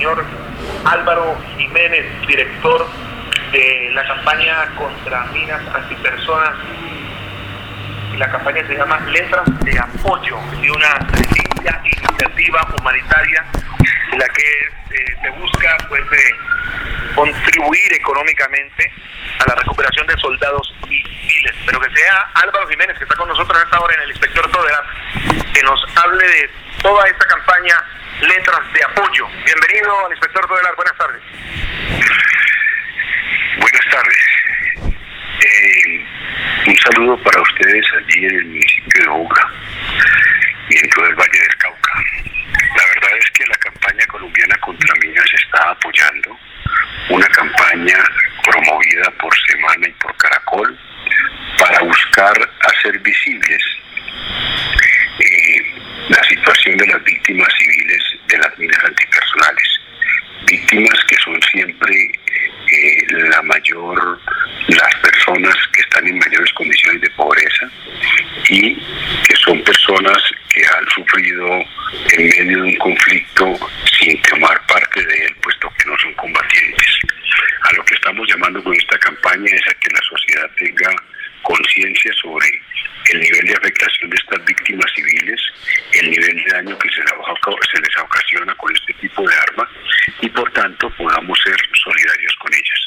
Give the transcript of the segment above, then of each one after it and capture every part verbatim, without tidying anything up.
señor Álvaro Jiménez, director de la campaña contra minas antipersonas. Y la campaña se llama Letras de Apoyo, de una linda iniciativa humanitaria en la que eh, se busca pues eh, contribuir económicamente a la recuperación de soldados y civiles. Pero que sea Álvaro Jiménez, que está con nosotros a esta hora en el Inspector Todelar, que nos hable de toda esta campaña Letras de Apoyo. Bienvenido al Inspector Todelar, buenas tardes. Buenas tardes. Eh, un saludo para ustedes allí en el municipio de Buga y en todo el Valle del Cauca. La verdad es que la campaña colombiana contra minas está apoyando una campaña promovida por Semana y por Caracol para buscar hacer visibles eh, la situación de las víctimas civiles de las minas antipersonales. Víctimas que son siempre eh, la mayor, las personas que están en mayores condiciones de pobreza y que son personas que han sufrido en medio de un conflicto sin tomar parte de él, puesto que no son combatientes. A lo que estamos llamando con esta campaña es a que la sociedad tenga conciencia sobre el nivel de afectación de estas víctimas civiles, el nivel de daño que se les, se les ocasiona con este tipo de armas y por tanto podamos ser solidarios con ellas.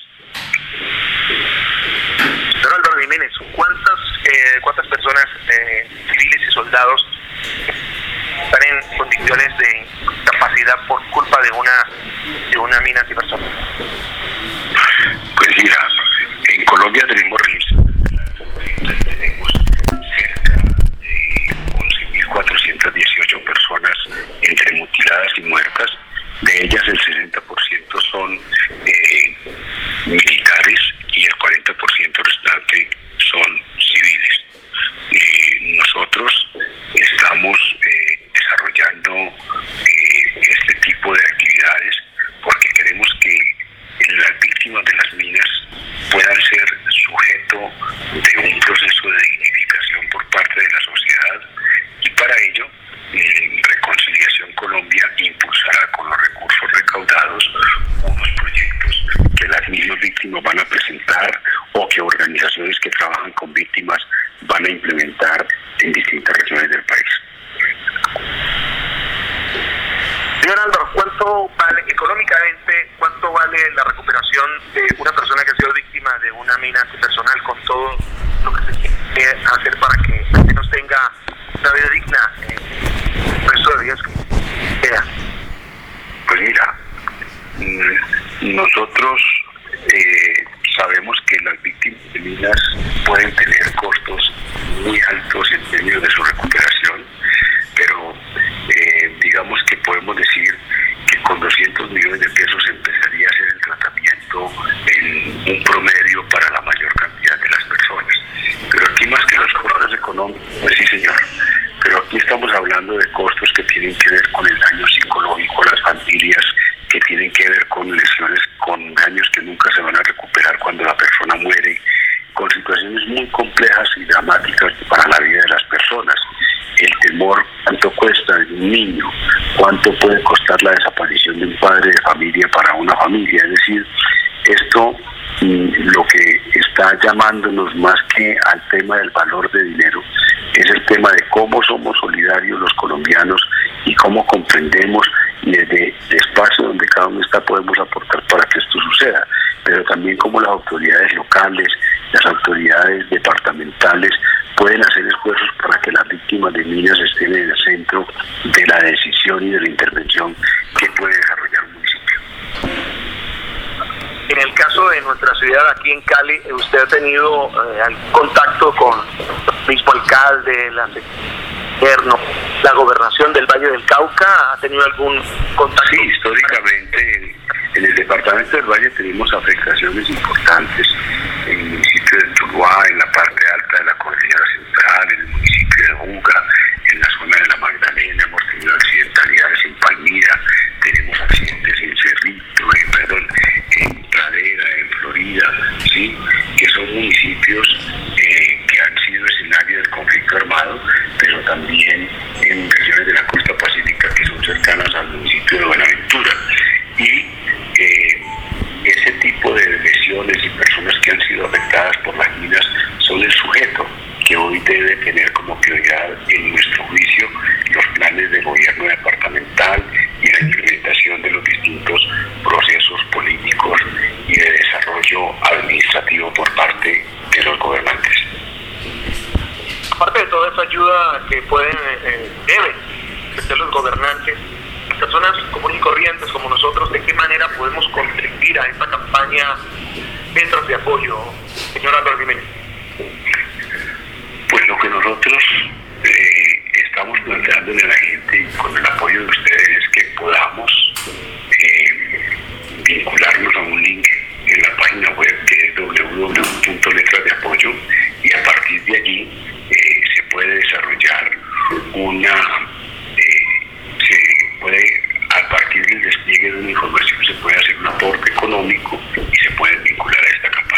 Señor Álvaro Jiménez, ¿cuántas, eh, cuántas personas eh, civiles y soldados están en condiciones de incapacidad por culpa de una de una mina antipersonal? Pues mira, en Colombia tenemos registro, tenemos cerca de once mil cuatrocientas dieciocho personas entre mutiladas y muertas. De ellas el sesenta por ciento son eh, militares y el cuarenta por ciento restante son civiles. Eh, nosotros estamos eh, desarrollando eh, este tipo de actividades porque queremos que las víctimas de las minas puedan ser sujeto de un proceso de dignificación por parte de la sociedad y para ello eh, Reconciliación Colombia impulsará con los recursos recaudados unos proyectos que las mismas víctimas van a presentar o que organizaciones que trabajan con víctimas van a implementar en distintas regiones del país. Señor Álvaro, ¿cuánto vale económicamente, cuánto vale la recuperación de una persona que ha sido víctima de una mina antipersonal con todo lo que se tiene que hacer para que al menos tenga una vida digna en el resto de días que queda? Pues mira, nosotros eh, sabemos que las víctimas de minas pueden tener costos muy altos en términos de su recuperación, pero eh, digamos que podemos decir que con doscientos millones de pesos empezaría a hacer el tratamiento en un promedio para la mayor cantidad de las personas. Pero aquí más que los costos económicos, pues sí señor, pero aquí estamos hablando de costos que tienen que ver con el daño psicológico a las familias, que tienen que ver con lesiones, con daños que nunca se van a recuperar cuando la persona muere, con situaciones muy complejas y dramáticas para la vida de las personas. El temor, cuánto cuesta de un niño, cuánto puede costar la desaparición de un padre de familia para una familia. Es decir, esto lo que está llamándonos más que al tema del valor de dinero es el tema de cómo somos solidarios los colombianos y cómo comprendemos y desde el espacio donde cada uno está podemos aportar para que esto suceda, pero también cómo las autoridades locales, las autoridades departamentales pueden hacer esfuerzos para que las víctimas de minas estén en el centro de la decisión y de la intervención que puede desarrollar un municipio. En el caso de nuestra ciudad, aquí en Cali, ¿usted ha tenido eh, algún contacto con el mismo alcalde, la gobierno, la gobernación del Valle del Cauca? ¿Ha tenido algún contacto? Sí, históricamente en, en el departamento del Valle tenemos afectaciones importantes en el municipio de Tuluá, en la parte alta de la cordillera central, en el municipio de Buga, en la zona de la Magdalena, hemos tenido accidentalidades en Palmira, tenemos accidentes en Cerrito, en, perdón, en Pradera, en Florida, ¿sí? Que son municipios eh, que han sido escenario del conflicto armado, pero también en regiones de la costa pacífica que son cercanas al municipio de Buenaventura. Y debe tener como prioridad, en nuestro juicio, los planes de gobierno departamental y la implementación de los distintos procesos políticos y de desarrollo administrativo por parte de los gobernantes. Aparte de toda esa ayuda que pueden, eh, deben hacer los gobernantes, las personas comunes y corrientes como nosotros, ¿de qué manera podemos contribuir a esta campaña Letras de Apoyo, señor Álvaro Jiménez? Pues lo que nosotros eh, estamos planteándole a la gente, y con el apoyo de ustedes, es que podamos eh, vincularnos a un link en la página web, que es doble u doble u doble u punto letras de apoyo, y a partir de allí eh, se puede desarrollar una, eh, se puede, a partir del despliegue de una información, se puede hacer un aporte económico y se puede vincular a esta campaña.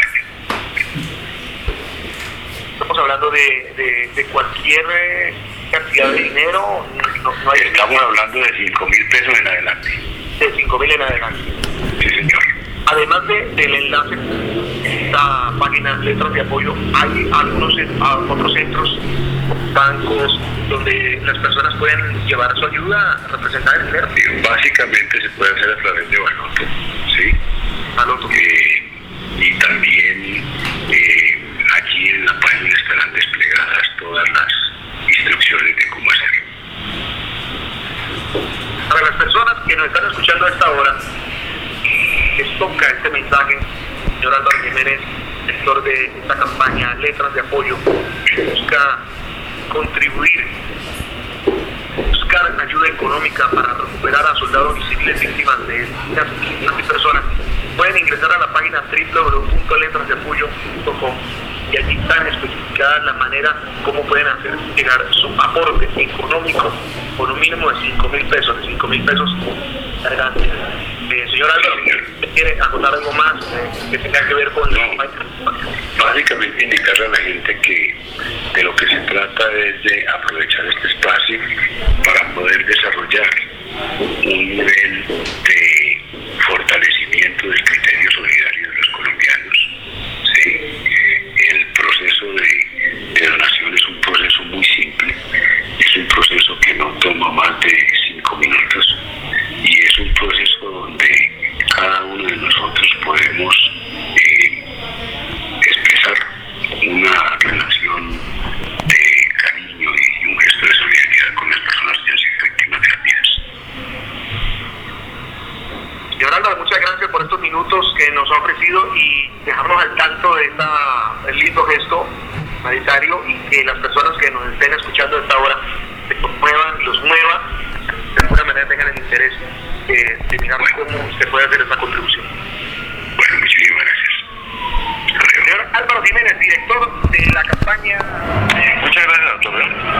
Estamos hablando de, de, de cualquier eh, cantidad de dinero, no, no hay... Estamos hablando de cinco mil pesos en adelante. De cinco mil en adelante. Sí, señor. Además de, del enlace, esta página Letras de Apoyo, hay algunos otros centros, bancos, donde las personas pueden llevar su ayuda representada en dinero. Sí, básicamente se puede hacer a través de Baloto, ¿sí? Baloto. Eh, y también eh, aquí en la página estarán desplegadas todas las instrucciones de cómo hacerlo. Para las personas que nos están escuchando a esta hora, les toca este mensaje, señor Álvaro Jiménez, director de esta campaña Letras de Apoyo, que busca contribuir, buscar ayuda económica para recuperar a soldados y civiles víctimas de estas personas. Pueden ingresar a la página doble u doble u doble u punto letras de apoyo punto com y allí están especificadas la manera como pueden hacer llegar su aporte económico con un mínimo de cinco mil pesos, de cinco mil pesos adelante. Eh, señor Álvaro, ¿quiere acotar algo más eh, que tenga que ver con no, la campaña? Básicamente indicarle a la gente que de lo que se trata es de aprovechar este espacio para poder desarrollar un nivel de fortalecimiento del criterio solidario de los colombianos. ¿Sí? El proceso de, de donación es un proceso muy simple, es un proceso que no toma más de cinco minutos y es un proceso donde cada uno de nosotros podemos eh, expresar una relación de cariño y un gesto de solidaridad con las personas que han sido víctimas de las vidas. Señor Álvaro, muchas gracias por estos minutos que nos ha ofrecido y dejarnos al tanto de este lindo gesto humanitario y que las personas que nos estén escuchando a esta hora se muevan, los mueva, de alguna manera tengan el interés eh, de mirar cómo se puede hacer esta contribución. Bueno, muchísimas gracias. Señor Álvaro Jiménez, director de la campaña. Muchas gracias a todos.